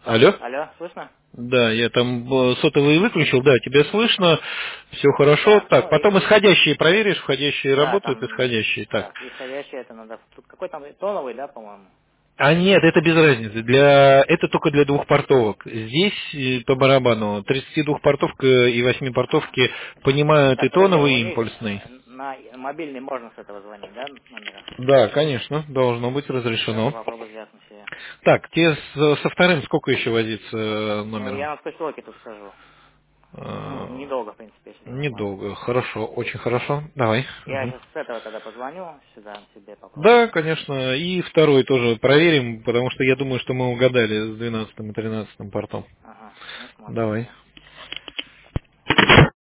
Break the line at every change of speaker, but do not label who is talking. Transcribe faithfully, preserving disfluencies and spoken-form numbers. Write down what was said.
Алло?
Алло, слышно?
Да, я там э, сотовый выключил, да, тебя слышно, все хорошо.
Да,
Так,
ну
потом
и,
исходящие проверишь, входящие
да,
работают,
там,
исходящие. Так.
да, исходящий это надо, тут какой там тоновый, да, по-моему?
А нет, это без разницы. Для... Это только для двухпортовок. Здесь э, по барабану тридцатидвухпортовка и восьмипортовки понимают и
Так, подожди, у
тоновый, и
них
импульсный.
э, на мобильный можно с этого звонить, да, номера?
Да, конечно, должно быть
Сейчас
разрешено.
попробую звякнуть себе.
Так, тебе с- со вторым сколько еще возиться э,
Ну,
номером?
я на скотч-локе тут схожу. Ну,
Э,
недолго, в принципе, если нормально.
Недолго. Хорошо, очень хорошо. Давай.
Я
Мгм.
сейчас с этого тогда позвоню, сюда себе попробую.
Да, конечно. И второй тоже проверим, потому что я думаю, что мы угадали с двенадцатым и тринадцатым портом.
Ага, ну смотрим
Давай.
тогда.